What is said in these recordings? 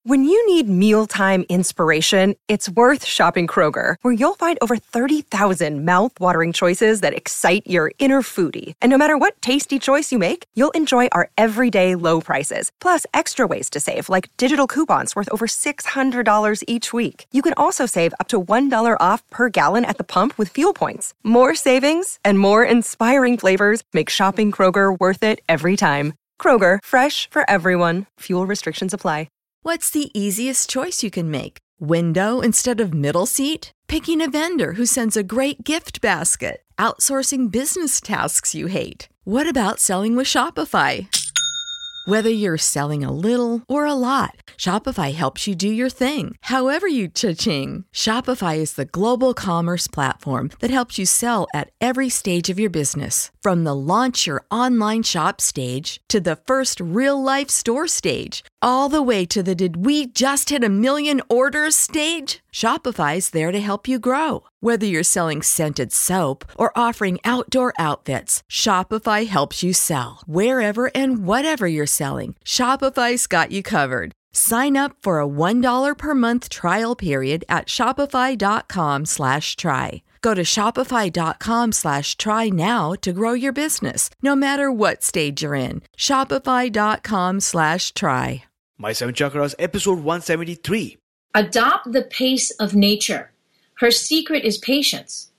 When you need mealtime inspiration, it's worth shopping Kroger, where you'll find over 30,000 mouth-watering choices that excite your inner foodie. And no matter what tasty choice you make, you'll enjoy our everyday low prices, plus extra ways to save, like digital coupons worth over $600 each week. You can also save up to $1 off per gallon at the pump with fuel points. More savings and more inspiring flavors make shopping Kroger worth it every time. Kroger, fresh for everyone. Fuel restrictions apply. What's the easiest choice you can make? Window instead of middle seat? Picking a vendor who sends a great gift basket? Outsourcing business tasks you hate? What about selling with Shopify? Whether you're selling a little or a lot, Shopify helps you do your thing, however you cha-ching. Shopify is the global commerce platform that helps you sell at every stage of your business. From the launch your online shop stage to the first real-life store stage, all the way to the did we just hit 1 million orders stage. Shopify's there to help you grow. Whether you're selling scented soap or offering outdoor outfits, Shopify helps you sell. Wherever and whatever you're selling, Shopify's got you covered. Sign up for a $1 per month trial period at shopify.com/try. Go to shopify.com/try now to grow your business, no matter what stage you're in. Shopify.com/try. My Seven Chakras, episode 173. Adopt the pace of nature. Her secret is patience.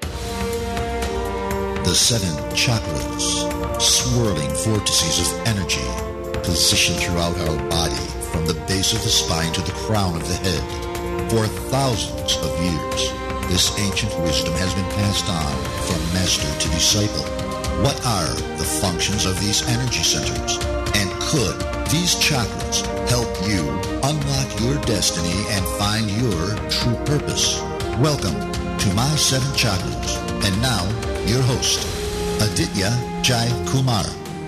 The 7 chakras, swirling vortices of energy, positioned throughout our body from the base of the spine to the crown of the head. For thousands of years, this ancient wisdom has been passed on from master to disciple. What are the functions of these energy centers? And could these chakras help you unlock your destiny and find your true purpose? Welcome to My 7 Chakras. And now, your host, Aditya Jai Kumar.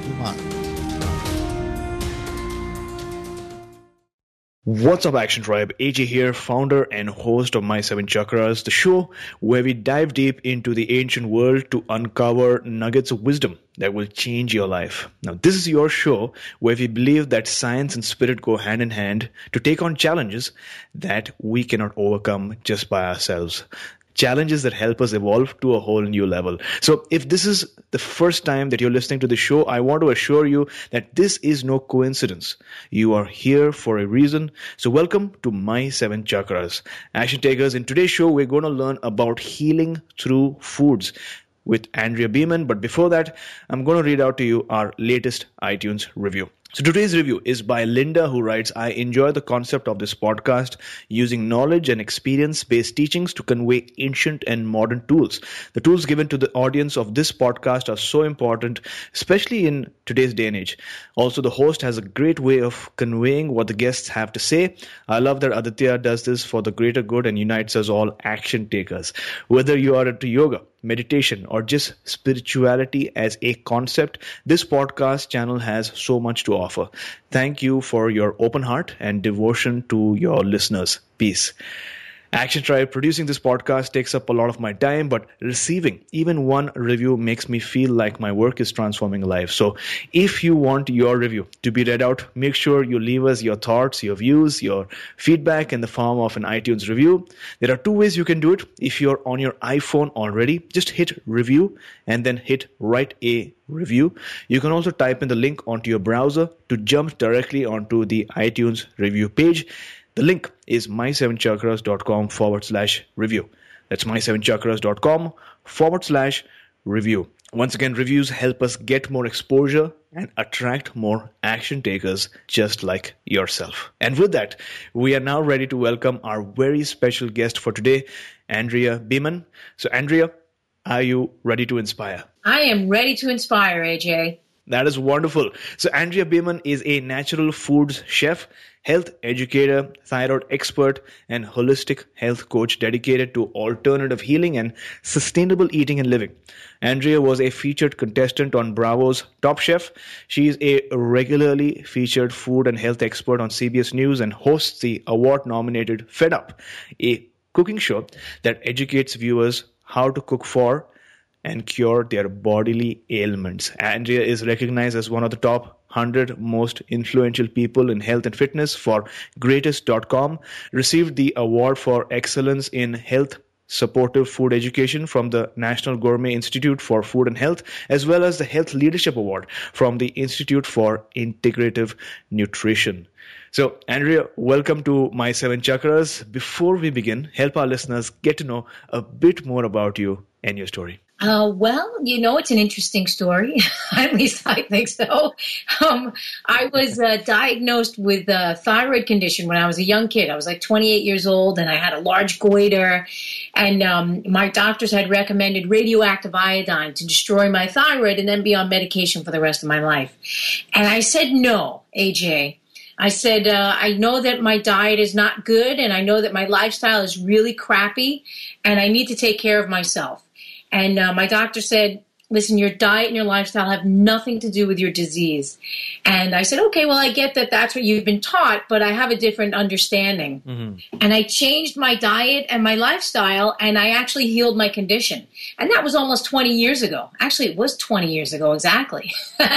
What's up, Action Tribe? AJ here, founder and host of My 7 Chakras, the show where we dive deep into the ancient world to uncover nuggets of wisdom that will change your life. Now, this is your show where we believe that science and spirit go hand in hand to take on challenges that we cannot overcome just by ourselves. Challenges that help us evolve to a whole new level. So if this is the first time that you're listening to the show, I want to assure you that this is no coincidence. You are here for a reason. So welcome to My 7 Chakras. Action takers, in today's show, we're going to learn about healing through foods with Andrea Beeman. But before that, I'm going to read out to you our latest iTunes review. So today's review is by Linda, who writes, I enjoy the concept of this podcast, using knowledge and experience-based teachings to convey ancient and modern tools. The tools given to the audience of this podcast are so important, especially in today's day and age. Also, the host has a great way of conveying what the guests have to say. I love that Aditya does this for the greater good and unites us all action takers. Whether you are into yoga, meditation, or just spirituality as a concept, this podcast channel has so much to offer. Thank you for your open heart and devotion to your listeners. Peace. Action Tribe, producing this podcast takes up a lot of my time, but receiving even one review makes me feel like my work is transforming lives. So if you want your review to be read out, make sure you leave us your thoughts, your views, your feedback in the form of an iTunes review. There are 2 ways you can do it. If you're on your iPhone already, just hit review and then hit write a review. You can also type in the link onto your browser to jump directly onto the iTunes review page. The link is my7chakras.com/review. That's my7chakras.com/review. Once again, reviews help us get more exposure and attract more action takers just like yourself. And with that, we are now ready to welcome our very special guest for today, Andrea Beeman. So Andrea, are you ready to inspire? I am ready to inspire, AJ. That is wonderful. So Andrea Beeman is a natural foods chef, health educator, thyroid expert, and holistic health coach dedicated to alternative healing and sustainable eating and living. Andrea was a featured contestant on Bravo's Top Chef. She is a regularly featured food and health expert on CBS News and hosts the award-nominated Fed Up, a cooking show that educates viewers how to cook for and cure their bodily ailments. Andrea is recognized as one of the top 100 most influential people in health and fitness for greatest.com, received the award for excellence in health supportive food education from the National Gourmet Institute for Food and Health, as well as the Health Leadership Award from the Institute for Integrative Nutrition. So, Andrea, welcome to My Seven Chakras. Before we begin, help our listeners get to know a bit more about you and your story. Well, it's an interesting story. At least I think so. I was diagnosed with a thyroid condition when I was a young kid. I was like 28 years old, and I had a large goiter. And my doctors had recommended radioactive iodine to destroy my thyroid and then be on medication for the rest of my life. And I said, no, AJ. I said, I know that my diet is not good, and I know that my lifestyle is really crappy, and I need to take care of myself. And my doctor said, listen, your diet and your lifestyle have nothing to do with your disease. And I said, okay, well, I get that that's what you've been taught, but I have a different understanding. Mm-hmm. And I changed my diet and my lifestyle, and I actually healed my condition. And that was almost 20 years ago. Actually, it was 20 years ago, exactly.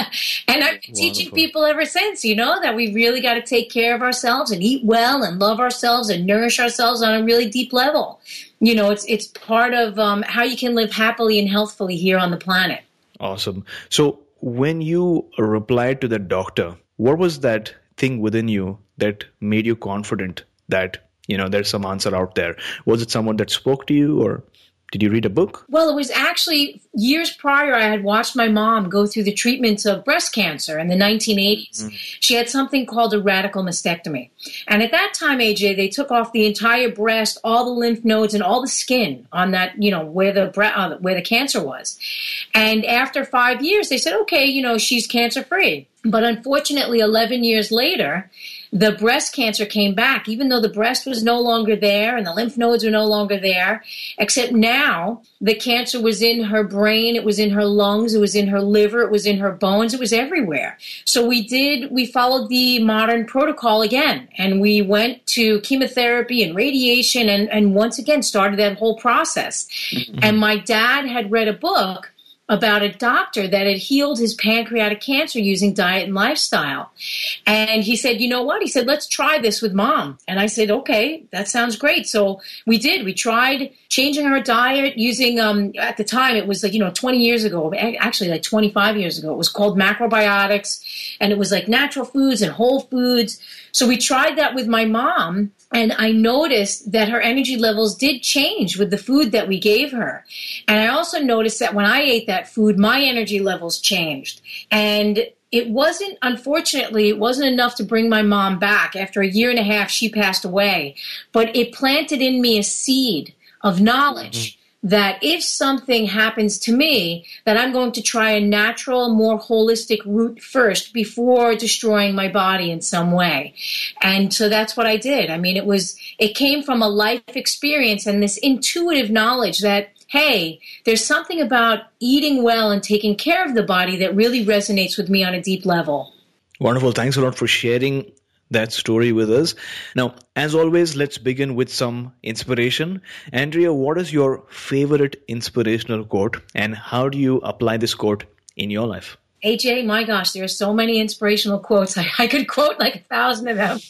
And I've been teaching people ever since, that we really got to take care of ourselves and eat well and love ourselves and nourish ourselves on a really deep level. It's part of how you can live happily and healthfully here on the planet. Awesome. So when you replied to the doctor, what was that thing within you that made you confident that, there's some answer out there? Was it someone that spoke to you, or did you read a book? Well, it was actually years prior. I had watched my mom go through the treatments of breast cancer in the 1980s. Mm. She had something called a radical mastectomy. And at that time, AJ, they took off the entire breast, all the lymph nodes, and all the skin on that, where the cancer was. And after 5 years, they said, okay, she's cancer-free. But unfortunately, 11 years later, the breast cancer came back, even though the breast was no longer there and the lymph nodes were no longer there, except now the cancer was in her brain, it was in her lungs, it was in her liver, it was in her bones, it was everywhere. So we followed the modern protocol again, and we went to chemotherapy and radiation and once again started that whole process. Mm-hmm. And my dad had read a book about a doctor that had healed his pancreatic cancer using diet and lifestyle. And he said, you know what? He said, let's try this with Mom. And I said, okay, that sounds great. So we did. We tried changing her diet using, at the time, it was 20 years ago, actually 25 years ago. It was called macrobiotics, and it was like natural foods and whole foods. So we tried that with my mom, and I noticed that her energy levels did change with the food that we gave her. And I also noticed that when I ate that food, my energy levels changed. And unfortunately, it wasn't enough to bring my mom back. After a year and a half, she passed away. But it planted in me a seed of knowledge that if something happens to me, that I'm going to try a natural, more holistic route first before destroying my body in some way. And so that's what I did. I mean, it came from a life experience and this intuitive knowledge that, hey, there's something about eating well and taking care of the body that really resonates with me on a deep level. Wonderful. Thanks a lot for sharing that story with us. Now, as always, let's begin with some inspiration. Andrea, what is your favorite inspirational quote, and how do you apply this quote in your life? AJ, my gosh, there are so many inspirational quotes. I could quote like 1,000 of them.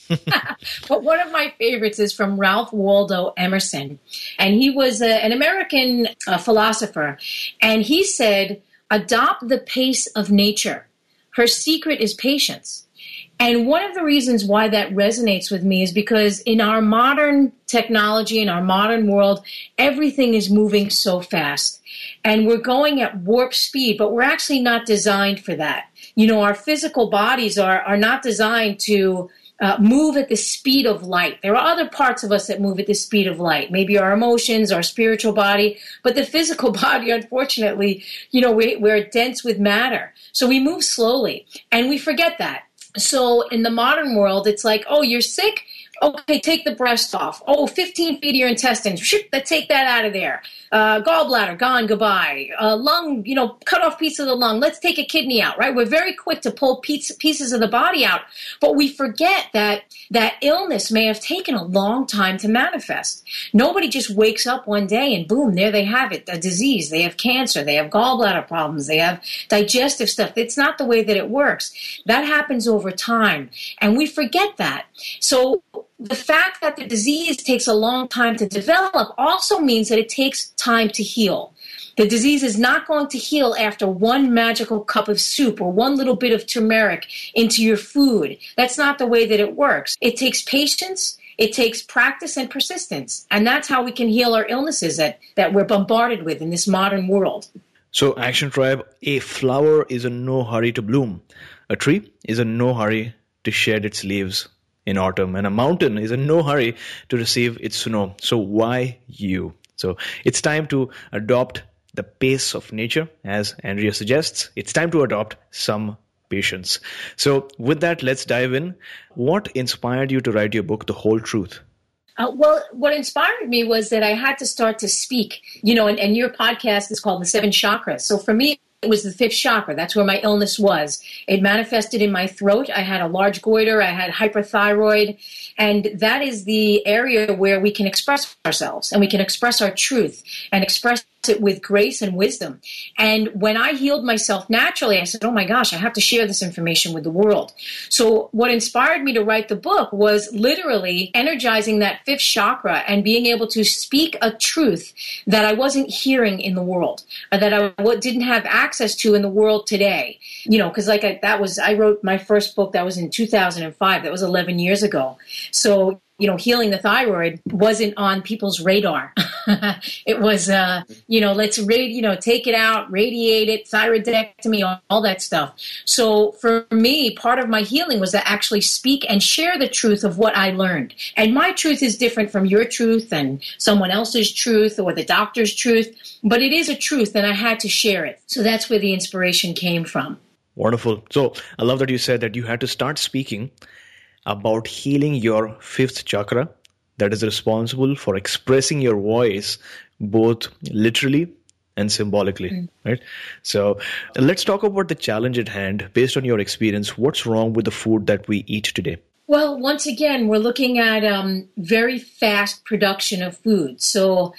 But one of my favorites is from Ralph Waldo Emerson. And he was an American philosopher. And he said, adopt the pace of nature. Her secret is patience. And one of the reasons why that resonates with me is because in our modern technology, in our modern world, everything is moving so fast. And we're going at warp speed, but we're actually not designed for that. Our physical bodies are not designed to move at the speed of light. There are other parts of us that move at the speed of light, maybe our emotions, our spiritual body, but the physical body, unfortunately, we're dense with matter. So we move slowly, and we forget that. So in the modern world, it's like, oh, you're sick? Okay, take the breast off. Oh, 15 feet of your intestines. Take that out of there. Gallbladder, gone, goodbye. Lung, cut off piece of the lung. Let's take a kidney out, right? We're very quick to pull pieces of the body out, but we forget that illness may have taken a long time to manifest. Nobody just wakes up one day and boom, there they have it, a disease. They have cancer. They have gallbladder problems. They have digestive stuff. It's not the way that it works. That happens over time, and we forget that. So the fact that the disease takes a long time to develop also means that it takes time to heal. The disease is not going to heal after one magical cup of soup or one little bit of turmeric into your food. That's not the way that it works. It takes patience, it takes practice and persistence. And that's how we can heal our illnesses that we're bombarded with in this modern world. So, Action Tribe, a flower is in no hurry to bloom. A tree is in no hurry to shed its leaves in autumn, and a mountain is in no hurry to receive its snow. So why you? So it's time to adopt the pace of nature, as Andrea suggests. It's time to adopt some patience. So with that, let's dive in. What inspired you to write your book, The Whole Truth? Well, what inspired me was that I had to start to speak, and your podcast is called The Seven Chakras. So for me, it was the fifth chakra. That's where my illness was. It manifested in my throat. I had a large goiter. I had hyperthyroid. And that is the area where we can express ourselves and we can express our truth and express it with grace and wisdom. And when I healed myself naturally, I said, oh my gosh, I have to share this information with the world. So what inspired me to write the book was literally energizing that fifth chakra and being able to speak a truth that I wasn't hearing in the world, or that I didn't have access to in the world today. Because I wrote my first book, that was in 2005. That was 11 years ago. So healing the thyroid wasn't on people's radar. It was, let's take it out, radiate it, thyroidectomy, all that stuff. So for me, part of my healing was to actually speak and share the truth of what I learned. And my truth is different from your truth and someone else's truth or the doctor's truth, but it is a truth and I had to share it. So that's where the inspiration came from. Wonderful. So I love that you said that you had to start speaking about healing your fifth chakra that is responsible for expressing your voice both literally and symbolically, right? So let's talk about the challenge at hand. Based on your experience, what's wrong with the food that we eat today? Well, once again, we're looking at very fast production of food. So,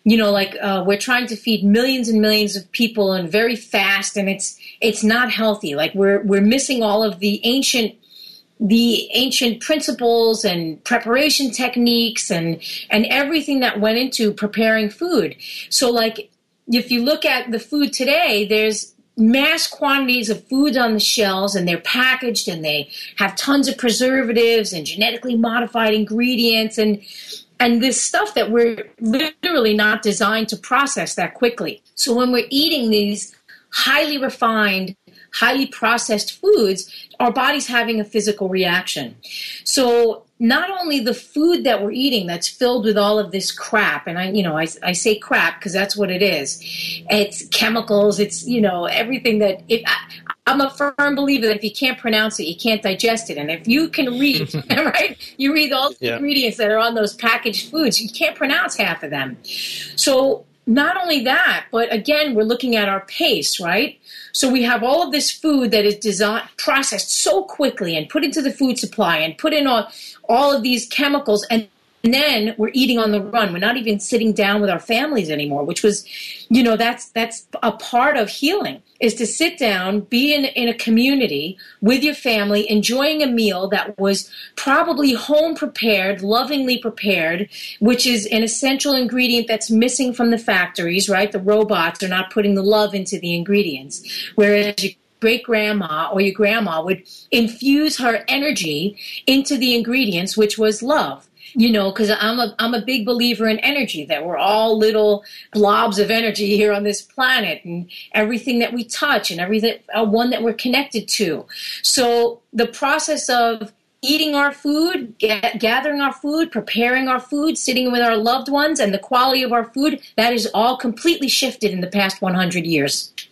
we're trying to feed millions and millions of people and very fast, and it's not healthy. Like we're missing all of the ancient principles and preparation techniques and everything that went into preparing food. So if you look at the food today, there's mass quantities of food on the shelves and they're packaged and they have tons of preservatives and genetically modified ingredients and this stuff that we're literally not designed to process that quickly. So when we're eating these highly refined, highly processed foods, our body's having a physical reaction. So not only the food that we're eating that's filled with all of this crap, and I say crap because that's what it is. It's chemicals, it's, everything that, I'm a firm believer that if you can't pronounce it, you can't digest it. And if you can read, right, you read all the ingredients that are on those packaged foods, you can't pronounce half of them. So not only that, but again, we're looking at our pace, right? So we have all of this food that is processed so quickly and put into the food supply and put in all of these chemicals, and then we're eating on the run. We're not even sitting down with our families anymore, which was, that's a part of healing, is to sit down, be in a community with your family, enjoying a meal that was probably home prepared, lovingly prepared, which is an essential ingredient that's missing from the factories, right? The robots are not putting the love into the ingredients, whereas your great-grandma or your grandma would infuse her energy into the ingredients, which was love. Because I'm a big believer in energy, that we're all little blobs of energy here on this planet, and everything that we touch and everything, one that we're connected to. So the process of eating our food, gathering our food, preparing our food, sitting with our loved ones, and the quality of our food, that is all completely shifted in the past 100 years.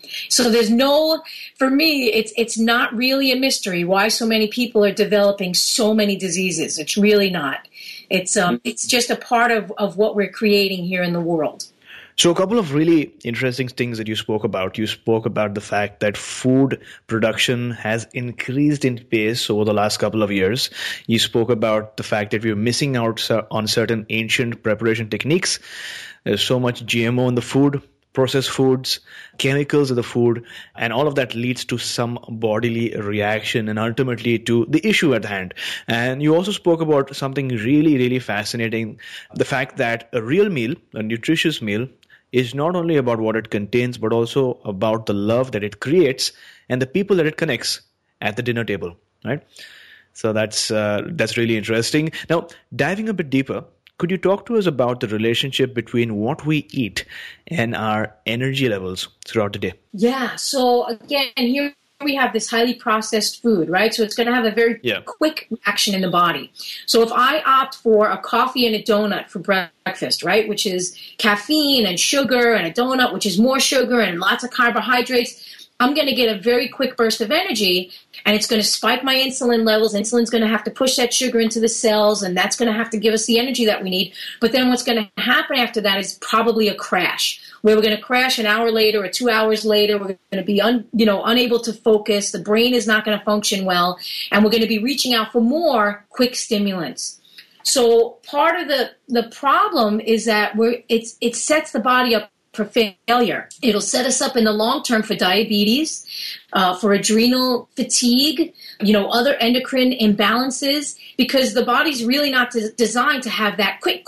So there's no, for me, it's not really a mystery why so many people are developing so many diseases. It's really not. It's just a part of what we're creating here in the world. So a couple of really interesting things that you spoke about. You spoke about the fact that food production has increased in pace over the last couple of years. You spoke about the fact that we're missing out on certain ancient preparation techniques. There's so much GMO in the food, processed foods, chemicals in the food, and all of that leads to some bodily reaction and ultimately to the issue at hand. And you also spoke about something really, really fascinating, the fact that a real meal, a nutritious meal, is not only about what it contains, but also about the love that it creates and the people that it connects at the dinner table, right? So that's really interesting. Now, diving a bit deeper, could you talk to us about the relationship between what we eat and our energy levels throughout the day? Yeah. So again, here we have this highly processed food, right? So it's going to have a very quick reaction in the body. So if I opt for a coffee and a donut for breakfast, right, which is caffeine and sugar, and a donut, which is more sugar and lots of carbohydrates, I'm going to get a very quick burst of energy, and it's going to spike my insulin levels. Insulin's going to have to push that sugar into the cells, and that's going to have to give us the energy that we need. But then what's going to happen after that is probably a crash, where we're going to crash an hour later or 2 hours later. We're going to be unable to focus. The brain is not going to function well, and we're going to be reaching out for more quick stimulants. So part of the problem is that it sets the body up for failure. It'll set us up in the long term for diabetes, for adrenal fatigue, other endocrine imbalances, because the body's really not designed to have that quick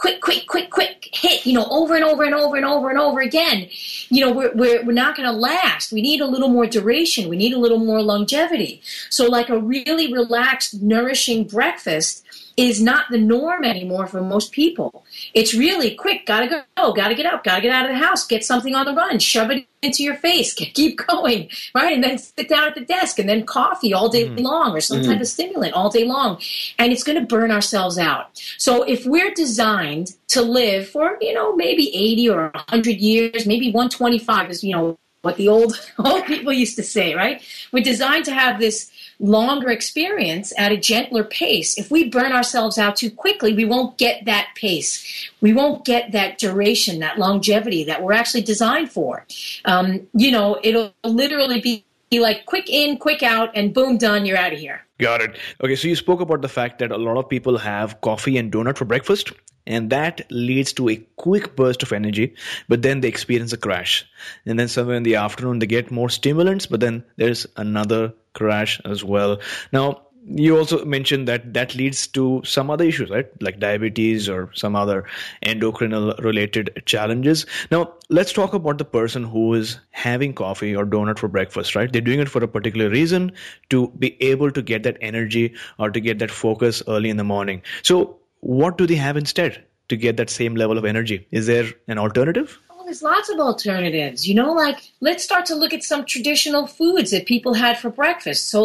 hit, over and over and over and over and over again. We're not going to last. We need a little more duration. We need a little more longevity. So like a really relaxed, nourishing breakfast is not the norm anymore for most people. It's really quick, gotta go, gotta get up, gotta get out of the house, get something on the run, shove it into your face, keep going, right? And then sit down at the desk, and then coffee all day long, or some type of stimulant all day long. And it's going to burn ourselves out. So if we're designed to live for, maybe 80 or 100 years, maybe 125 is, what the old people used to say, right? We're designed to have this longer experience at a gentler pace. If we burn ourselves out too quickly, we won't get that pace. We won't get that duration, that longevity that we're actually designed for. It'll literally be like quick in, quick out, and boom, done, you're out of here. Got it. Okay, so you spoke about the fact that a lot of people have coffee and donut for breakfast, and that leads to a quick burst of energy, but then they experience a crash. And then somewhere in the afternoon, they get more stimulants, but then there's another crash as well. Now, you also mentioned that leads to some other issues, right? Like diabetes or some other endocrinal related challenges. Now, let's talk about the person who is having coffee or donut for breakfast, right? They're doing it for a particular reason, to be able to get that energy or to get that focus early in the morning. So what do they have instead to get that same level of energy? Is there an alternative? Oh, there's lots of alternatives. Let's start to look at some traditional foods that people had for breakfast. So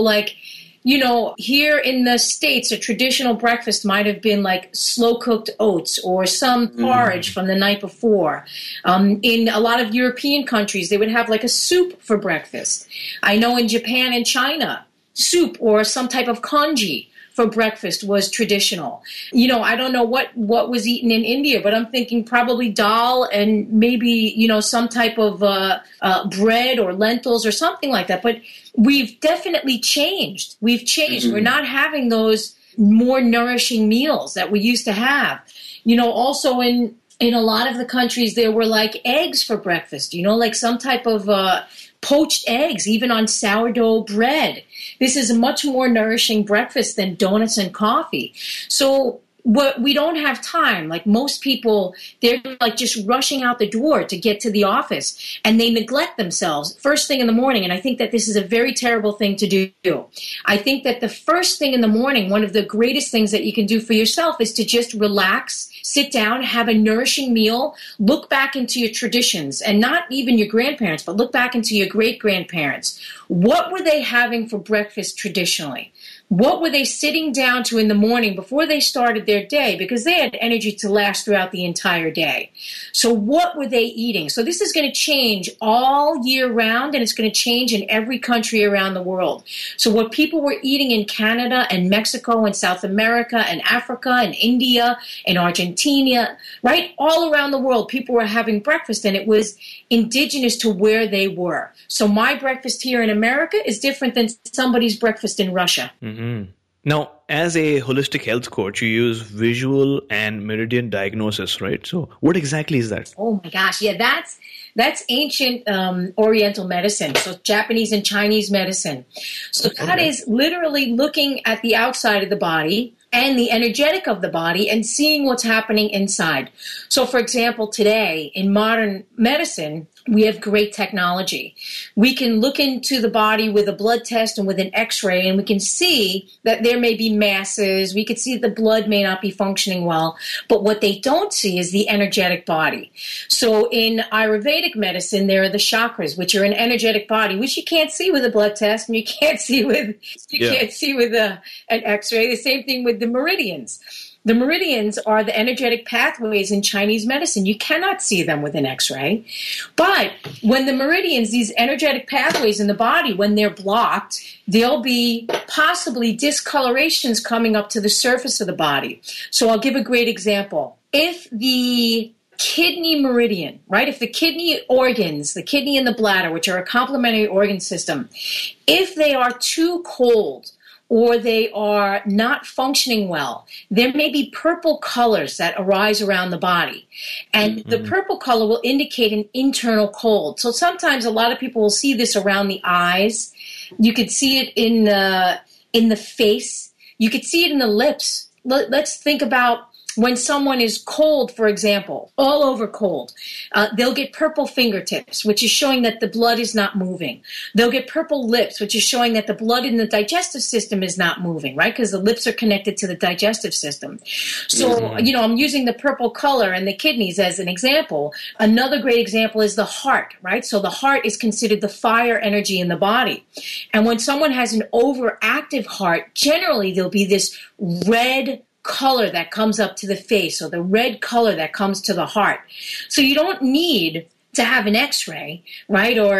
here in the States, a traditional breakfast might have been like slow-cooked oats or some porridge from the night before. In a lot of European countries, they would have like a soup for breakfast. I know in Japan and China, soup or some type of congee for breakfast was traditional. I don't know what was eaten in India, but I'm thinking probably dal and maybe, some type of bread or lentils or something like that. But we've definitely changed. We've changed. We're not having those more nourishing meals that we used to have. Also in a lot of the countries, there were like eggs for breakfast, like some type of poached eggs, even on sourdough bread. This is a much more nourishing breakfast than donuts and coffee. So we don't have time. Like most people, they're like just rushing out the door to get to the office, and they neglect themselves first thing in the morning. And I think that this is a very terrible thing to do. I think that the first thing in the morning, one of the greatest things that you can do for yourself is to just relax, sit down, have a nourishing meal, look back into your traditions, and not even your grandparents, but look back into your great-grandparents. What were they having for breakfast traditionally? What were they sitting down to in the morning before they started their day? Because they had energy to last throughout the entire day. So what were they eating? So this is going to change all year round, and it's going to change in every country around the world. So what people were eating in Canada and Mexico and South America and Africa and India and Argentina, right? All around the world, people were having breakfast, and it was indigenous to where they were. So my breakfast here in America is different than somebody's breakfast in Russia. Mm-hmm. Now, as a holistic health coach, you use visual and meridian diagnosis, right? So what exactly is that? Oh my gosh. Yeah, that's ancient Oriental medicine. So Japanese and Chinese medicine. So that is literally looking at the outside of the body and the energetic of the body and seeing what's happening inside. So for example, today in modern medicine, we have great technology. We can look into the body with a blood test and with an x-ray, and we can see that there may be masses. We could see the blood may not be functioning well. But what they don't see is the energetic body. So in Ayurvedic medicine, there are the chakras, which are an energetic body, which you can't see with a blood test and you can't see with an x-ray. The same thing with the meridians. The meridians are the energetic pathways in Chinese medicine. You cannot see them with an x-ray. But when the meridians, these energetic pathways in the body, when they're blocked, there'll be possibly discolorations coming up to the surface of the body. So I'll give a great example. If the kidney meridian, right? If the kidney organs, the kidney and the bladder, which are a complementary organ system, if they are too cold, or they are not functioning well, there may be purple colors that arise around the body. And the purple color will indicate an internal cold. So sometimes a lot of people will see this around the eyes. You could see it in the face. You could see it in the lips. Let's think about when someone is cold, for example, all over cold, they'll get purple fingertips, which is showing that the blood is not moving. They'll get purple lips, which is showing that the blood in the digestive system is not moving, right? Because the lips are connected to the digestive system. So, I'm using the purple color and the kidneys as an example. Another great example is the heart, right? So the heart is considered the fire energy in the body. And when someone has an overactive heart, generally there'll be this red color that comes up to the face, or the red color that comes to the heart. So you don't need to have an x-ray, right? Or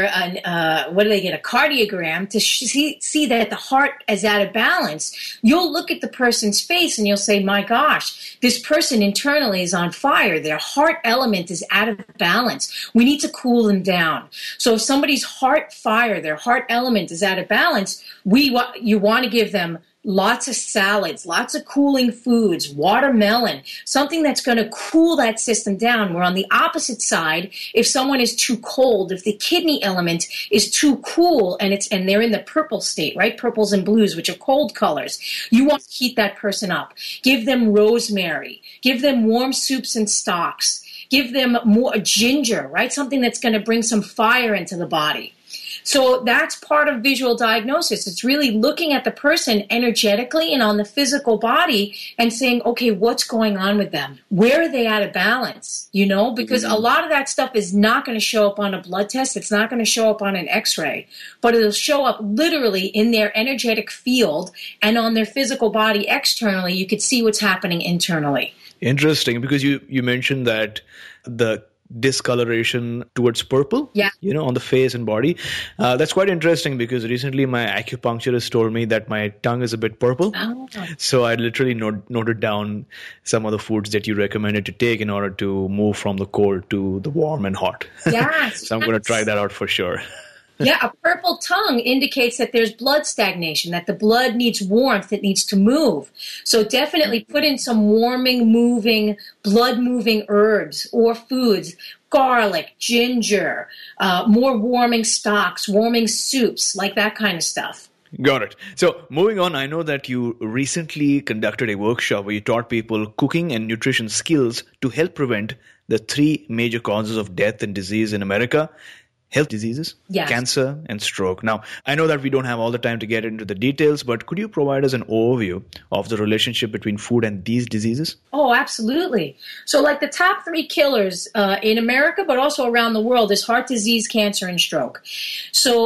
a cardiogram to see that the heart is out of balance. You'll look at the person's face and you'll say, my gosh, this person internally is on fire. Their heart element is out of balance. We need to cool them down. So if somebody's heart fire, their heart element is out of balance, you want to give them lots of salads, lots of cooling foods, watermelon, something that's going to cool that system down. Where on the opposite side, if someone is too cold, if the kidney element is too cool and they're in the purple state, right? Purples and blues, which are cold colors, you want to heat that person up. Give them rosemary. Give them warm soups and stocks. Give them more ginger, right? Something that's going to bring some fire into the body. So that's part of visual diagnosis. It's really looking at the person energetically and on the physical body and saying, okay, what's going on with them? Where are they out of balance? Because a lot of that stuff is not going to show up on a blood test. It's not going to show up on an x-ray, but it'll show up literally in their energetic field and on their physical body externally. You could see what's happening internally. Interesting, because you mentioned that the discoloration towards purple, on the face and body. That's quite interesting, because recently my acupuncturist told me that my tongue is a bit purple. Oh. So I literally noted down some of the foods that you recommended to take in order to move from the cold to the warm and hot. Yes. So I'm going to try that out for sure. Yeah, a purple tongue indicates that there's blood stagnation, that the blood needs warmth, it needs to move. So definitely put in some warming, moving, blood-moving herbs or foods, garlic, ginger, more warming stocks, warming soups, like that kind of stuff. Got it. So moving on, I know that you recently conducted a workshop where you taught people cooking and nutrition skills to help prevent the 3 major causes of death and disease in America. Health diseases, cancer, and stroke. Now, I know that we don't have all the time to get into the details, but could you provide us an overview of the relationship between food and these diseases? Oh, absolutely. So like the top 3 killers in America, but also around the world, is heart disease, cancer, and stroke. So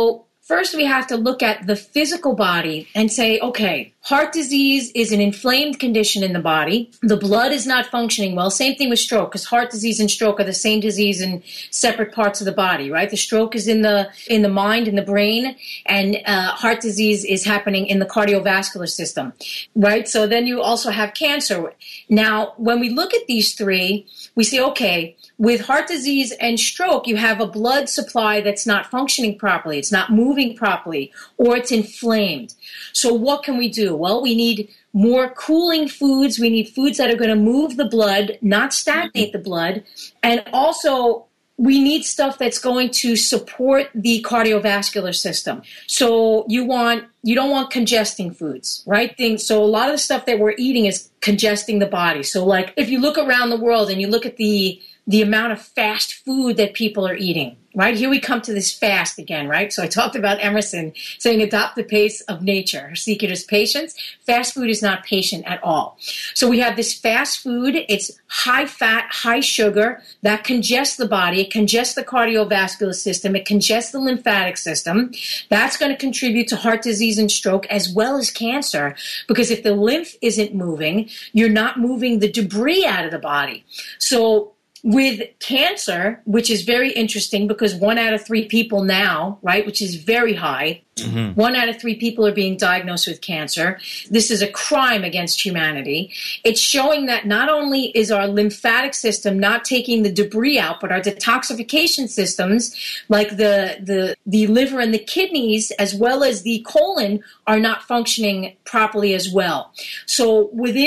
first we have to look at the physical body and say, okay, heart disease is an inflamed condition in the body. The blood is not functioning well. Same thing with stroke, because heart disease and stroke are the same disease in separate parts of the body, right? The stroke is in the mind, in the brain, and heart disease is happening in the cardiovascular system, right? So then you also have cancer. Now, when we look at these three, we say, okay, with heart disease and stroke, you have a blood supply that's not functioning properly. It's not moving properly, or it's inflamed. So what can we do? Well, we need more cooling foods. We need foods that are going to move the blood, not stagnate the blood. And also, we need stuff that's going to support the cardiovascular system. So you don't want congesting foods, right? So a lot of the stuff that we're eating is congesting the body. So like if you look around the world and you look at the amount of fast food that people are eating, right? Here we come to this fast again, right? So I talked about Emerson saying adopt the pace of nature. Seek it as patience. Fast food is not patient at all. So we have this fast food. It's high fat, high sugar that congests the body. It congests the cardiovascular system. It congests the lymphatic system. That's going to contribute to heart disease and stroke as well as cancer, because if the lymph isn't moving, you're not moving the debris out of the body. So with cancer, which is very interesting because 1 out of 3 people now, right, which is very high, 1 out of 3 people are being diagnosed with cancer. This is a crime against humanity. It's showing that not only is our lymphatic system not taking the debris out, but our detoxification systems, like the liver and the kidneys, as well as the colon, are not functioning properly as well. So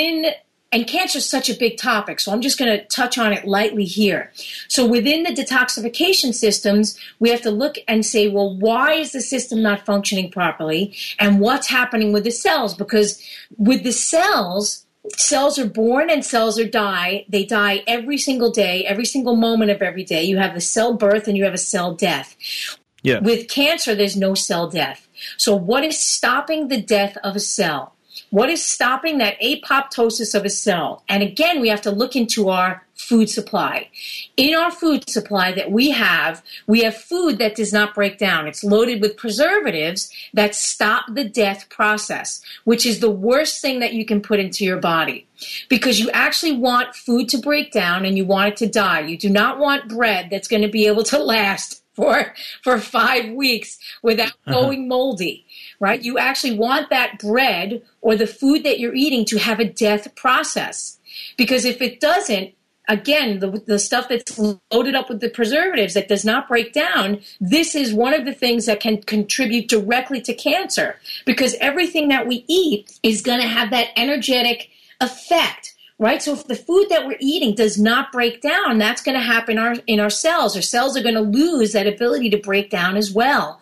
and cancer is such a big topic, so I'm just going to touch on it lightly here. So within the detoxification systems, we have to look and say, well, why is the system not functioning properly? And what's happening with the cells? Because with the cells are born and cells die. They die every single day, every single moment of every day. You have a cell birth and you have a cell death. Yeah. With cancer, there's no cell death. So what is stopping the death of a cell? What is stopping that apoptosis of a cell? And again, we have to look into our food supply. In our food supply that we have food that does not break down. It's loaded with preservatives that stop the death process, which is the worst thing that you can put into your body. Because you actually want food to break down and you want it to die. You do not want bread that's going to be able to last for 5 weeks without going moldy, right? You actually want that bread or the food that you're eating to have a death process. Because if it doesn't, again, the stuff that's loaded up with the preservatives that does not break down, this is one of the things that can contribute directly to cancer. Because everything that we eat is going to have that energetic effect. Right? So if the food that we're eating does not break down, that's going to happen in our cells. Our cells are going to lose that ability to break down as well.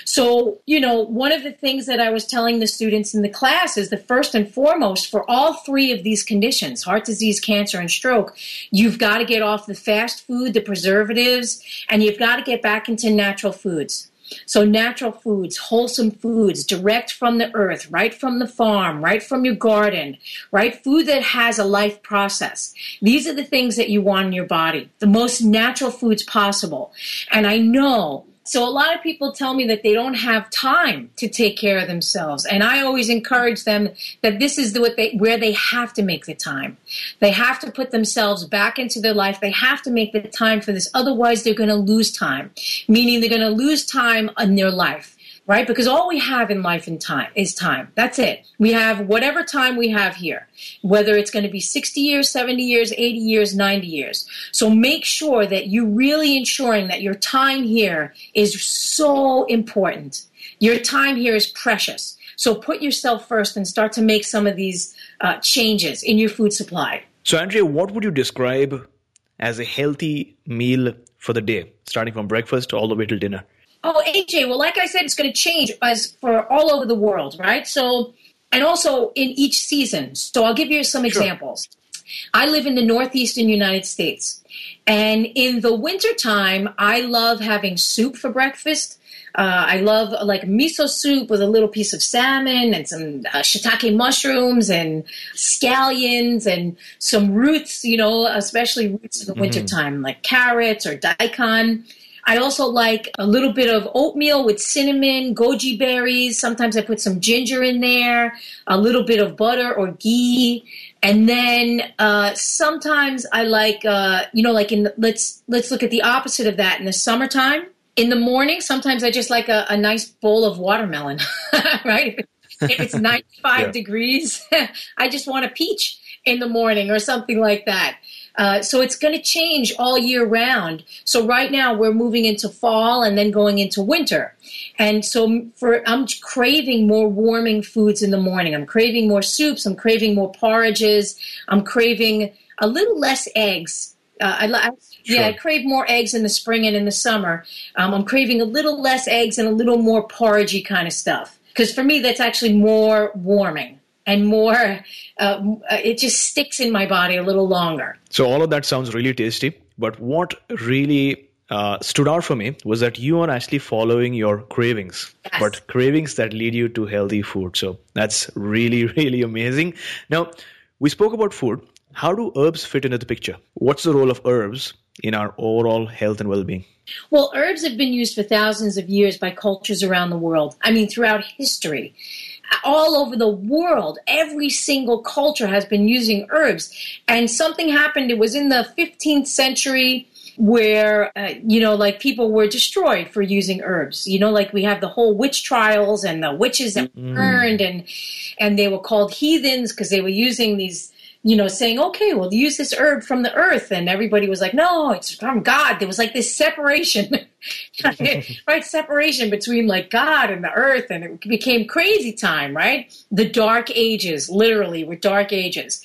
So, one of the things that I was telling the students in the class is the first and foremost for all 3 of these conditions, heart disease, cancer, and stroke, you've got to get off the fast food, the preservatives, and you've got to get back into natural foods. So natural foods, wholesome foods, direct from the earth, right from the farm, right from your garden, right? Food that has a life process. These are the things that you want in your body, the most natural foods possible. And I know, so a lot of people tell me that they don't have time to take care of themselves. And I always encourage them that this is where they have to make the time. They have to put themselves back into their life. They have to make the time for this. Otherwise, they're going to lose time, meaning they're going to lose time in their life. Right? Because all we have in life is time. That's it. We have whatever time we have here, whether it's going to be 60 years, 70 years, 80 years, 90 years. So make sure that you're really ensuring that your time here is so important. Your time here is precious. So put yourself first and start to make some of these changes in your food supply. So Andrea, what would you describe as a healthy meal for the day, starting from breakfast all the way till dinner? Oh, AJ, well, like I said, it's going to change as for all over the world, right? So, and also in each season. So I'll give you some examples. I live in the northeastern United States. And in the wintertime, I love having soup for breakfast. I love like miso soup with a little piece of salmon and some shiitake mushrooms and scallions and some roots, especially roots in the wintertime, like carrots or daikon. I also like a little bit of oatmeal with cinnamon, goji berries. Sometimes I put some ginger in there, a little bit of butter or ghee. And then sometimes I like, like let's look at the opposite of that in the summertime. In the morning, sometimes I just like a nice bowl of watermelon, right? If it's 95 degrees, I just want a peach in the morning or something like that. So it's going to change all year round. So right now we're moving into fall and then going into winter. And so I'm craving more warming foods in the morning. I'm craving more soups. I'm craving more porridges. I'm craving a little less eggs. I crave more eggs in the spring and in the summer. I'm craving a little less eggs and a little more porridgey kind of stuff. Because for me, that's actually more warming and more, it just sticks in my body a little longer. So all of that sounds really tasty. But what really stood out for me was that you are actually following your cravings, but cravings that lead you to healthy food. So that's really, really amazing. Now, we spoke about food. How do herbs fit into the picture? What's the role of herbs in our overall health and well-being? Well, herbs have been used for thousands of years by cultures around the world. I mean, throughout history. All over the world, every single culture has been using herbs. And something happened. It was in the 15th century where, people were destroyed for using herbs. Like we have the whole witch trials and the witches that were burned and they were called heathens because they were using these, saying, okay, we'll use this herb from the earth. And everybody was like, no, it's from God. There was like this separation, right? Separation between like God and the earth. And it became crazy time, right? The dark ages, literally, were dark ages.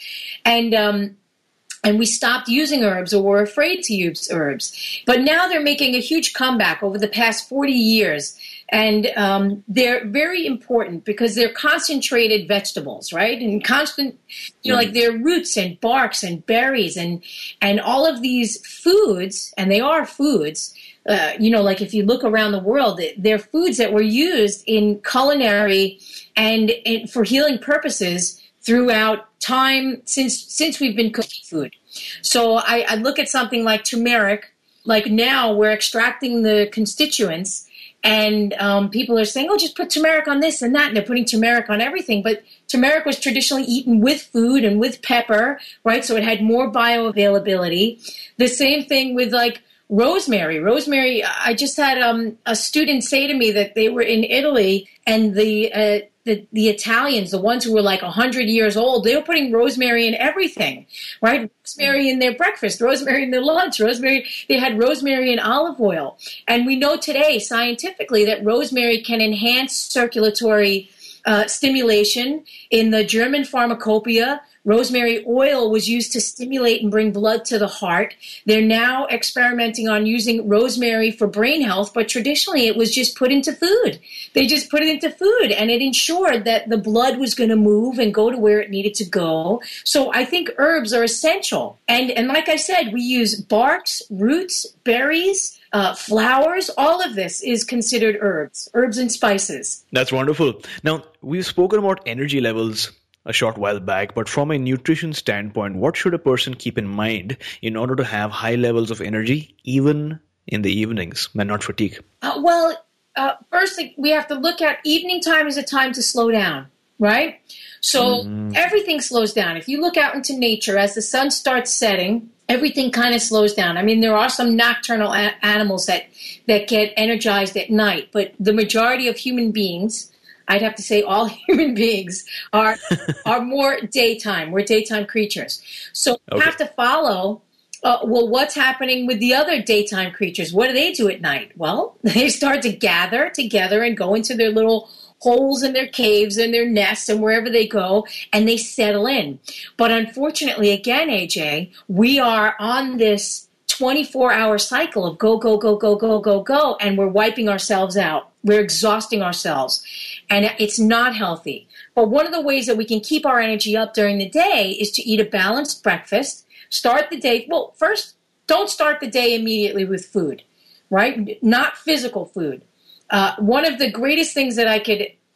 And we stopped using herbs or were afraid to use herbs. But now they're making a huge comeback over the past 40 years. And they're very important because they're concentrated vegetables, right? And like they're roots and barks and berries and all of these foods, and they are foods, like if you look around the world, they're foods that were used in culinary and for healing purposes throughout time since we've been cooking food. So I look at something like turmeric, like now we're extracting the constituents and people are saying, oh, just put turmeric on this and that, and they're putting turmeric on everything. But turmeric was traditionally eaten with food and with pepper, right? So it had more bioavailability. The same thing with like rosemary. Rosemary, I just had a student say to me that they were in Italy and the Italians, the ones who were like 100 years old, they were putting rosemary in everything, right? Rosemary in their breakfast, rosemary in their lunch, they had rosemary and olive oil. And we know today scientifically that rosemary can enhance circulatory stimulation. In the German pharmacopoeia, rosemary oil was used to stimulate and bring blood to the heart. They're now experimenting on using rosemary for brain health, but traditionally it was just put into food. They just put it into food, and it ensured that the blood was going to move and go to where it needed to go. So I think herbs are essential. And like I said, we use barks, roots, berries, flowers. All of this is considered herbs and spices. That's wonderful. Now, we've spoken about energy levels a short while back, but from a nutrition standpoint, what should a person keep in mind in order to have high levels of energy, even in the evenings, and not fatigue? First, we have to look at evening time as a time to slow down, right? So everything slows down. If you look out into nature, as the sun starts setting, everything kind of slows down. I mean, there are some nocturnal animals that get energized at night, but the majority of human beings, I'd have to say all human beings, are more daytime. We're daytime creatures. So we have to follow, what's happening with the other daytime creatures? What do they do at night? Well, they start to gather together and go into their little holes in their caves and their nests and wherever they go, and they settle in. But unfortunately, again, AJ, we are on this 24-hour cycle of go, go, go, go, go, go, go, and we're wiping ourselves out. We're exhausting ourselves, and it's not healthy. But one of the ways that we can keep our energy up during the day is to eat a balanced breakfast. Start the day, well, first, don't start the day immediately with food, right? Not physical food. One of the greatest things that I could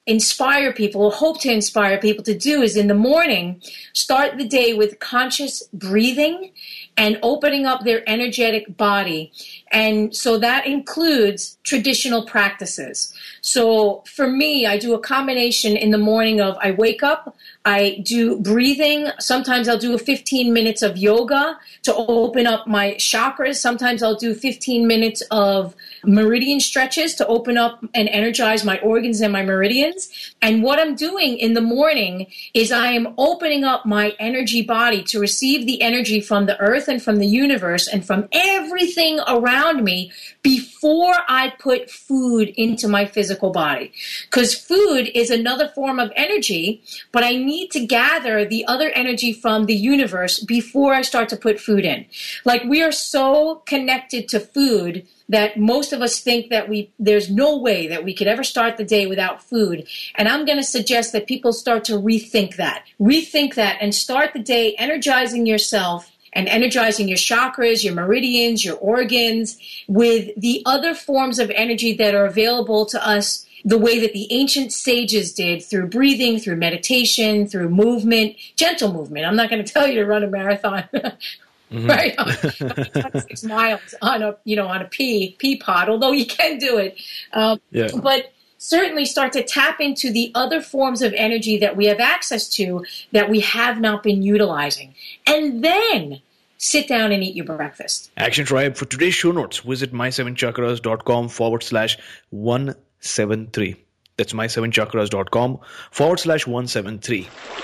inspire people or hope to inspire people to do is in the morning, start the day with conscious breathing and opening up their energetic body. And so that includes traditional practices. So for me, I do a combination in the morning of I wake up, I do breathing. Sometimes I'll do 15 minutes of yoga to open up my chakras. Sometimes I'll do 15 minutes of meridian stretches to open up and energize my organs and my meridians. And what I'm doing in the morning is I am opening up my energy body to receive the energy from the earth and from the universe and from everything around me before I put food into my physical body. Because food is another form of energy, but I need to gather the other energy from the universe before I start to put food in. Like, we are so connected to food that most of us think that there's no way that we could ever start the day without food. And I'm going to suggest that people start to rethink that and start the day energizing yourself and energizing your chakras, your meridians, your organs with the other forms of energy that are available to us the way that the ancient sages did, through breathing, through meditation, through movement, gentle movement. I'm not going to tell you to run a marathon. Right, 6 miles on a pea pod, although you can do it. But certainly start to tap into the other forms of energy that we have access to that we have not been utilizing. And then sit down and eat your breakfast. Action Tribe, for today's show notes, visit my7chakras.com/173. That's my7chakras.com/173.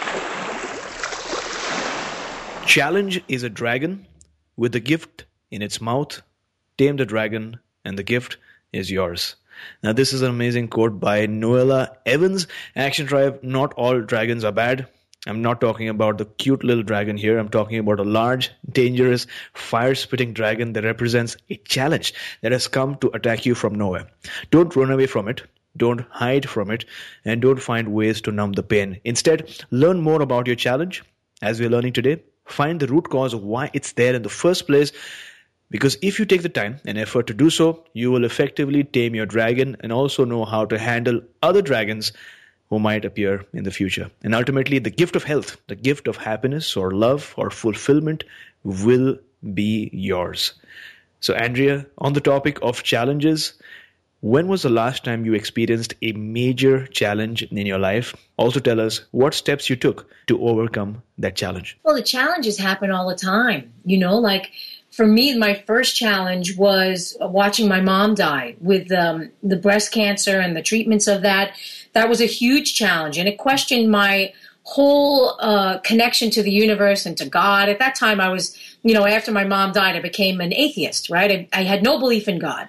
Challenge is a dragon with a gift in its mouth. Tame the dragon and the gift is yours. Now, this is an amazing quote by Noella Evans. Action Tribe, not all dragons are bad. I'm not talking about the cute little dragon here. I'm talking about a large, dangerous, fire-spitting dragon that represents a challenge that has come to attack you from nowhere. Don't run away from it. Don't hide from it. And don't find ways to numb the pain. Instead, learn more about your challenge, as we're learning today. Find the root cause of why it's there in the first place. Because if you take the time and effort to do so, you will effectively tame your dragon and also know how to handle other dragons who might appear in the future. And ultimately, the gift of health, the gift of happiness or love or fulfillment will be yours. So, Andrea, on the topic of challenges, when was the last time you experienced a major challenge in your life? Also tell us what steps you took to overcome that challenge. Well, the challenges happen all the time. Like for me, my first challenge was watching my mom die with the breast cancer and the treatments of that. That was a huge challenge, and it questioned my whole connection to the universe and to God. At that time, I was, after my mom died, I became an atheist, right? I had no belief in God.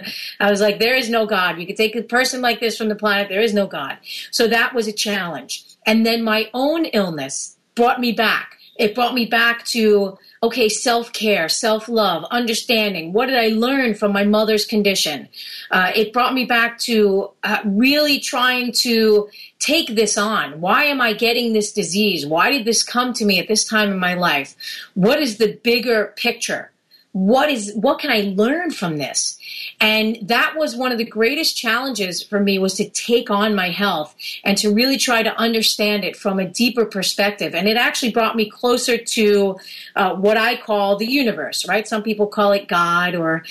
I was like, there is no God. You could take a person like this from the planet. There is no God. So that was a challenge. And then my own illness brought me back. It brought me back to, self-care, self-love, understanding. What did I learn from my mother's condition? It brought me back to really trying to take this on. Why am I getting this disease? Why did this come to me at this time in my life? What is the bigger picture? What can I learn from this? And that was one of the greatest challenges for me, was to take on my health and to really try to understand it from a deeper perspective. And it actually brought me closer to what I call the universe, right? Some people call it God, or,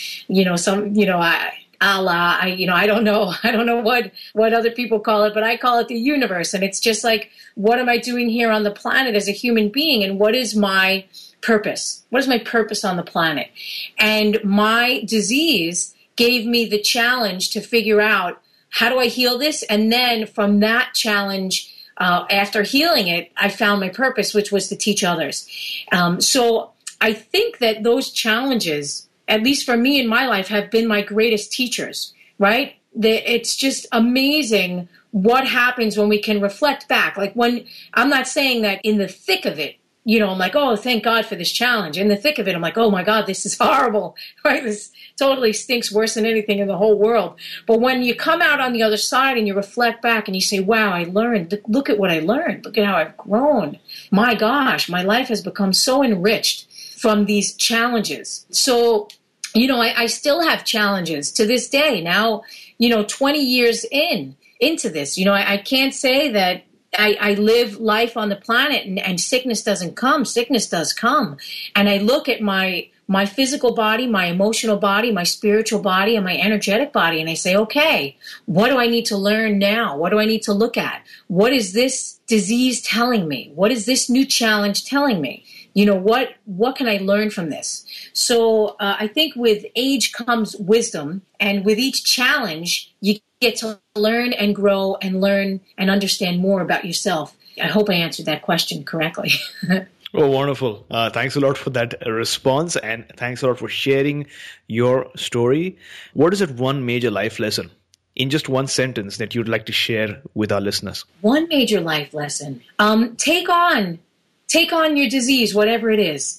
Allah. I don't know what other people call it, but I call it the universe. And it's just like, what am I doing here on the planet as a human being? And what is my purpose? What is my purpose on the planet? And my disease gave me the challenge to figure out, how do I heal this? And then from that challenge, after healing it, I found my purpose, which was to teach others. So I think that those challenges, at least for me in my life, have been my greatest teachers, right? It's just amazing what happens when we can reflect back. Like, when I'm not saying that in the thick of it, I'm like, oh, thank God for this challenge. In the thick of it, I'm like, oh my God, this is horrible, right? This totally stinks, worse than anything in the whole world. But when you come out on the other side and you reflect back and you say, wow, I learned, look at what I learned. Look at how I've grown. My gosh, my life has become so enriched from these challenges. So, I still have challenges to this day. Now, 20 years in, into this. I can't say that I live life on the planet and sickness doesn't come. Sickness does come. And I look at my physical body, my emotional body, my spiritual body, and my energetic body, and I say, okay, what do I need to learn now? What do I need to look at? What is this disease telling me? What is this new challenge telling me? What can I learn from this? So I think with age comes wisdom, and with each challenge, you get to learn and grow and learn and understand more about yourself. I hope I answered that question correctly. Oh, wonderful. Thanks a lot for that response, and thanks a lot for sharing your story. What is that one major life lesson in just one sentence that you'd like to share with our listeners? One major life lesson. Take on your disease, whatever it is.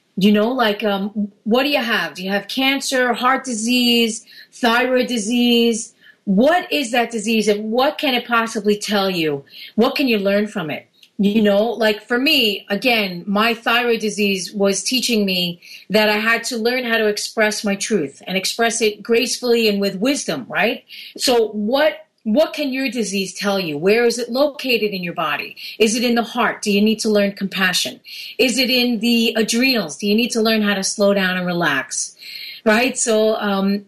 What do you have? Do you have cancer, heart disease, thyroid disease? What is that disease, and what can it possibly tell you? What can you learn from it? For me, again, my thyroid disease was teaching me that I had to learn how to express my truth and express it gracefully and with wisdom, right? So what can your disease tell you? Where is it located in your body? Is it in the heart? Do you need to learn compassion? Is it in the adrenals? Do you need to learn how to slow down and relax? Right? So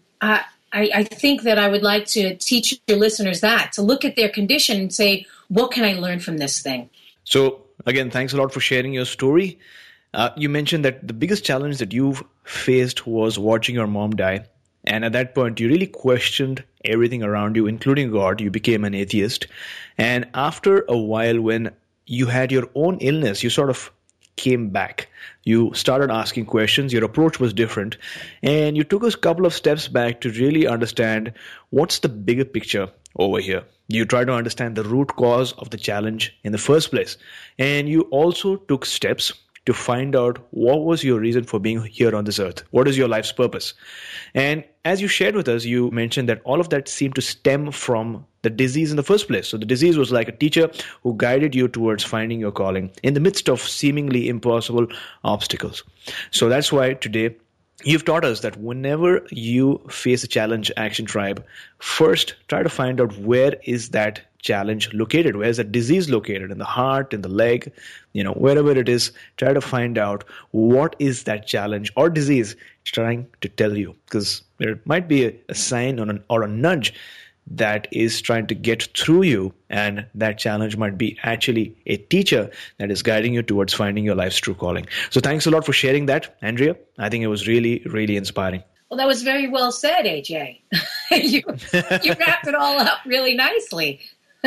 I think that I would like to teach your listeners to look at their condition and say, what can I learn from this thing? So again, thanks a lot for sharing your story. You mentioned that the biggest challenge that you've faced was watching your mom die. And at that point, you really questioned everything around you, including God. You became an atheist. And after a while, when you had your own illness, you sort of came back. You started asking questions. Your approach was different. And you took a couple of steps back to really understand what's the bigger picture over here. You try to understand the root cause of the challenge in the first place. And you also took steps to find out what was your reason for being here on this earth. What is your life's purpose? And as you shared with us, you mentioned that all of that seemed to stem from the disease in the first place. So the disease was like a teacher who guided you towards finding your calling in the midst of seemingly impossible obstacles. So that's why today you've taught us that whenever you face a challenge, Action Tribe, first try to find out where is that challenge located, where is that disease located, in the heart, in the leg, wherever it is. Try to find out what is that challenge or disease trying to tell you, because there might be a sign or a nudge that is trying to get through you, and that challenge might be actually a teacher that is guiding you towards finding your life's true calling. So thanks a lot for sharing that, Andrea. I think it was really, really inspiring. Well, that was very well said, AJ. You wrapped it all up really nicely.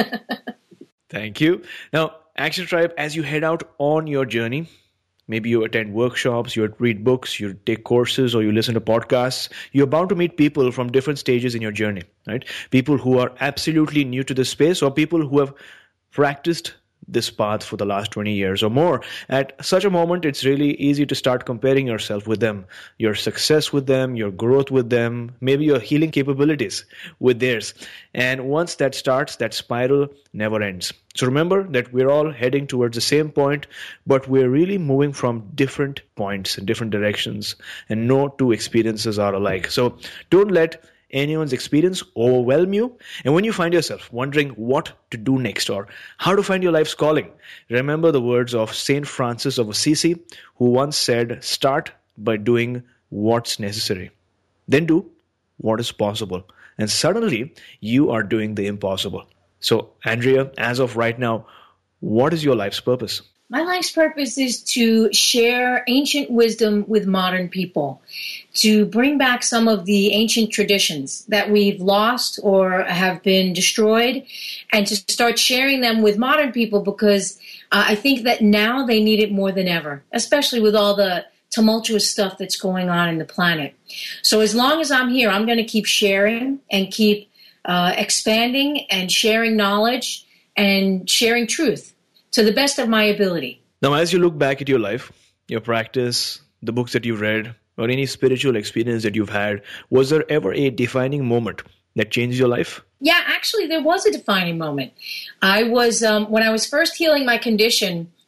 Thank you. Now, Action Tribe, as you head out on your journey, maybe you attend workshops, you read books, you take courses, or you listen to podcasts, you're bound to meet people from different stages in your journey, right? People who are absolutely new to this space, or people who have practiced this path for the last 20 years or more. At such a moment, it's really easy to start comparing yourself with them, your success with them, your growth with them, maybe your healing capabilities with theirs. And once that starts, that spiral never ends. So remember that we're all heading towards the same point, but we're really moving from different points in different directions, and no two experiences are alike. So don't let anyone's experience overwhelm you. And when you find yourself wondering what to do next or how to find your life's calling, remember the words of Saint Francis of Assisi, who once said, start by doing what's necessary, then do what is possible, and suddenly you are doing the impossible. So Andrea, as of right now, what is your life's purpose? My life's purpose is to share ancient wisdom with modern people, to bring back some of the ancient traditions that we've lost or have been destroyed, and to start sharing them with modern people, because I think that now they need it more than ever, especially with all the tumultuous stuff that's going on in the planet. So as long as I'm here, I'm going to keep sharing and keep expanding and sharing knowledge and sharing truth to the best of my ability. Now, as you look back at your life, your practice, the books that you've read, or any spiritual experience that you've had, was there ever a defining moment that changed your life? Yeah, actually, there was a defining moment. I was, when I was first healing my condition,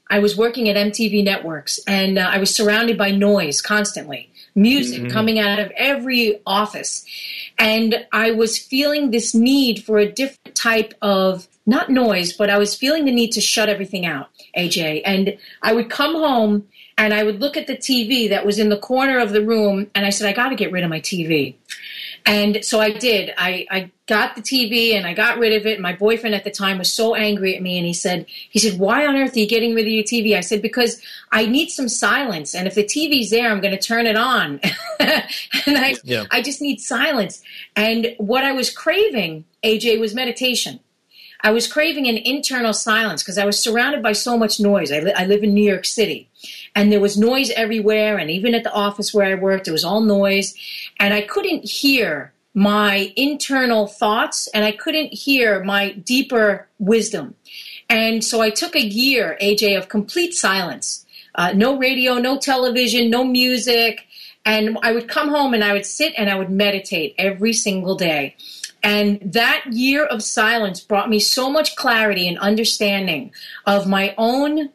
I was working at MTV Networks, and I was surrounded by noise constantly, music coming out of every office. And I was feeling this need for a different type of, not noise, but I was feeling the need to shut everything out, AJ. And I would come home and I would look at the TV that was in the corner of the room, and I said, I got to get rid of my TV. And so I did. I got the TV and I got rid of it. My boyfriend at the time was so angry at me, and he said, why on earth are you getting rid of your TV? I said, because I need some silence. And if the TV's there, I'm going to turn it on. And I just need silence. And what I was craving, AJ, was meditation. I was craving an internal silence because I was surrounded by so much noise. I live in New York City, and there was noise everywhere. And even at the office where I worked, it was all noise. And I couldn't hear my internal thoughts, and I couldn't hear my deeper wisdom. And so I took a year, AJ, of complete silence. No radio, no television, no music. And I would come home and I would sit and I would meditate every single day. And that year of silence brought me so much clarity and understanding of my own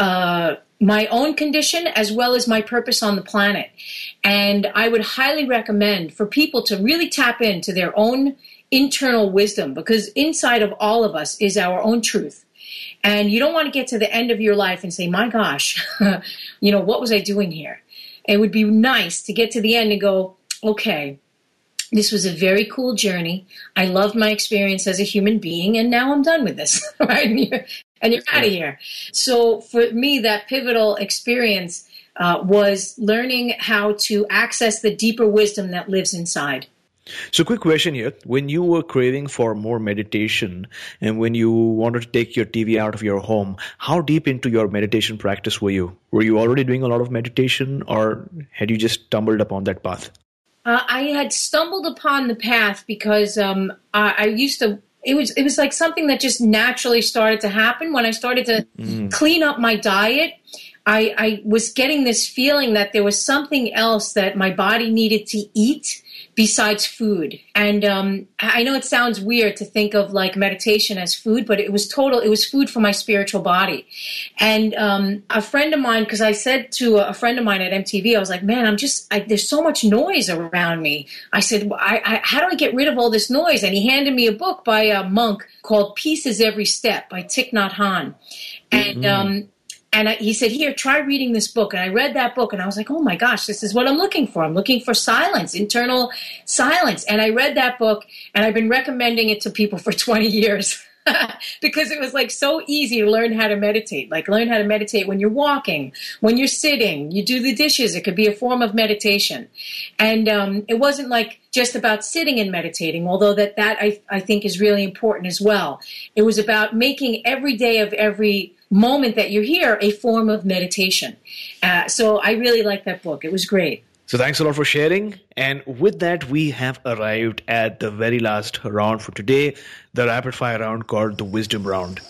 condition as well as my purpose on the planet. And I would highly recommend for people to really tap into their own internal wisdom, because inside of all of us is our own truth. And you don't want to get to the end of your life and say, my gosh, what was I doing here? It would be nice to get to the end and go, okay, this was a very cool journey. I loved my experience as a human being, and now I'm done with this, right? And you're out of here. So for me, that pivotal experience was learning how to access the deeper wisdom that lives inside. So quick question here. When you were craving for more meditation and when you wanted to take your TV out of your home, how deep into your meditation practice were you? Were you already doing a lot of meditation, or had you just stumbled upon that path? I had stumbled upon the path because I used to. It was like something that just naturally started to happen when I started to clean up my diet. I was getting this feeling that there was something else that my body needed to eat besides food. And I know it sounds weird to think of like meditation as food, but it was food for my spiritual body. And a friend of mine, because I said to a friend of mine at MTV, I was like, man, there's so much noise around me. I said, how do I get rid of all this noise? And he handed me a book by a monk called Peace is Every Step by Thich Nhat Hanh. And he said, here, try reading this book. And I read that book and I was like, oh my gosh, this is what I'm looking for. I'm looking for silence, internal silence. And I read that book and I've been recommending it to people for 20 years because it was like so easy to learn how to meditate. Like learn how to meditate when you're walking, when you're sitting, you do the dishes. It could be a form of meditation. And it wasn't like just about sitting and meditating, although that I think is really important as well. It was about making every day of every moment that you're here a form of meditation. So I really like that book. It was great. So thanks a lot for sharing. And with that, we have arrived at the very last round for today, the rapid fire round called the Wisdom Round.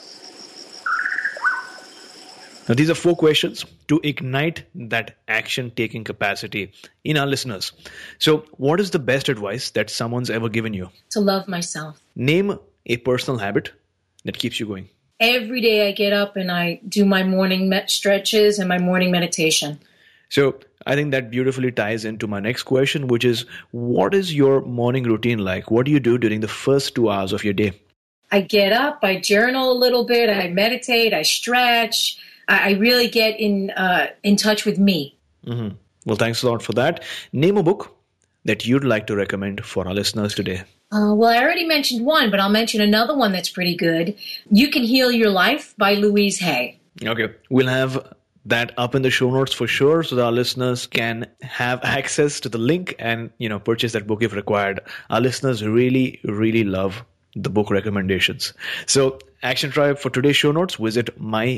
Now, these are 4 questions to ignite that action-taking capacity in our listeners. So what is the best advice that someone's ever given you? To love myself. Name a personal habit that keeps you going. Every day I get up and I do my morning stretches and my morning meditation. So I think that beautifully ties into my next question, which is, what is your morning routine like? What do you do during the first 2 hours of your day? I get up, I journal a little bit, I meditate, I stretch. I really get in touch with me. Mm-hmm. Well, thanks a lot for that. Name a book that you'd like to recommend for our listeners today. Well, I already mentioned one, but I'll mention another one that's pretty good. You Can Heal Your Life by Louise Hay. Okay. We'll have that up in the show notes for sure, so that our listeners can have access to the link and, purchase that book if required. Our listeners really, really love the book recommendations. So Action Tribe, for today's show notes, visit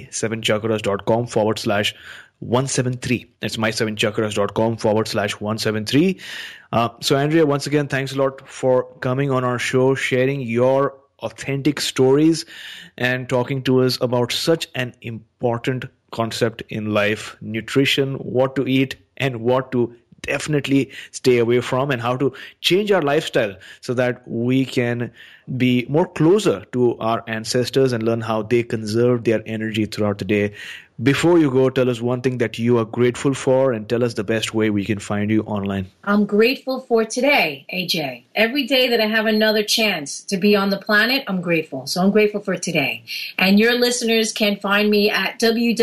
my7chakras.com/173. That's my7chakras.com/173. So Andrea, once again, thanks a lot for coming on our show, sharing your authentic stories and talking to us about such an important concept in life: nutrition, what to eat and what to definitely stay away from, and how to change our lifestyle so that we can be more closer to our ancestors and learn how they conserve their energy throughout the day Before you go, tell us one thing that you are grateful for and tell us the best way we can find you online. I'm grateful for today, AJ. Every day that I have another chance to be on the planet, I'm grateful. So I'm grateful for today. And your listeners can find me at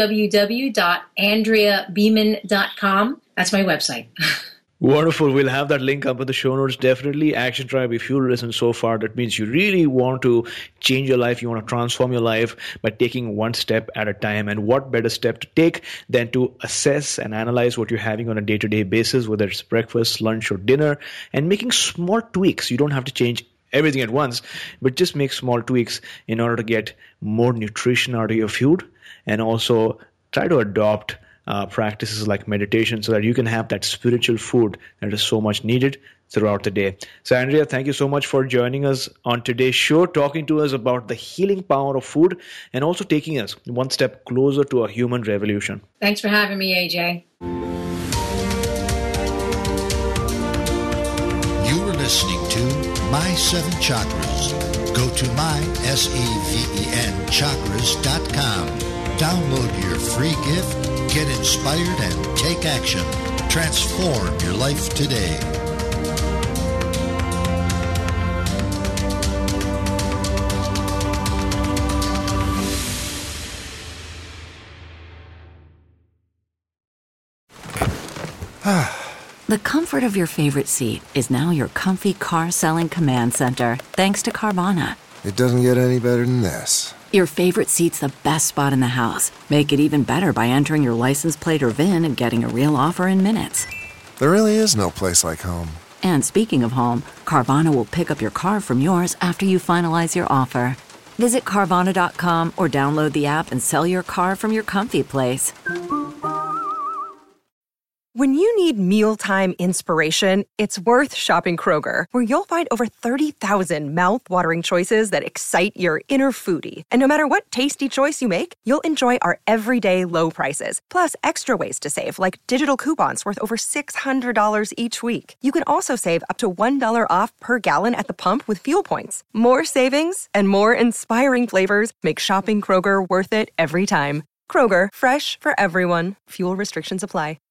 www.andreabeeman.com. That's my website. Wonderful. We'll have that link up in the show notes. Definitely. Action Tribe, if you listen so far, that means you really want to change your life. You want to transform your life by taking one step at a time. And what better step to take than to assess and analyze what you're having on a day-to-day basis, whether it's breakfast, lunch, or dinner, and making small tweaks. You don't have to change everything at once, but just make small tweaks in order to get more nutrition out of your food, and also try to adopt practices like meditation so that you can have that spiritual food that is so much needed throughout the day. So Andrea, thank you so much for joining us on today's show, talking to us about the healing power of food and also taking us one step closer to a human revolution. Thanks for having me, AJ. You were listening to My Seven Chakras. Go to mysevenchakras.com. Download your free gift, get inspired, and take action. Transform your life today. The comfort of your favorite seat is now your comfy car selling command center, thanks to Carvana. It doesn't get any better than this. Your favorite seat's the best spot in the house. Make it even better by entering your license plate or VIN and getting a real offer in minutes. There really is no place like home. And speaking of home, Carvana will pick up your car from yours after you finalize your offer. Visit Carvana.com or download the app and sell your car from your comfy place. When you need mealtime inspiration, it's worth shopping Kroger, where you'll find over 30,000 mouth-watering choices that excite your inner foodie. And no matter what tasty choice you make, you'll enjoy our everyday low prices, plus extra ways to save, like digital coupons worth over $600 each week. You can also save up to $1 off per gallon at the pump with fuel points. More savings and more inspiring flavors make shopping Kroger worth it every time. Kroger, fresh for everyone. Fuel restrictions apply.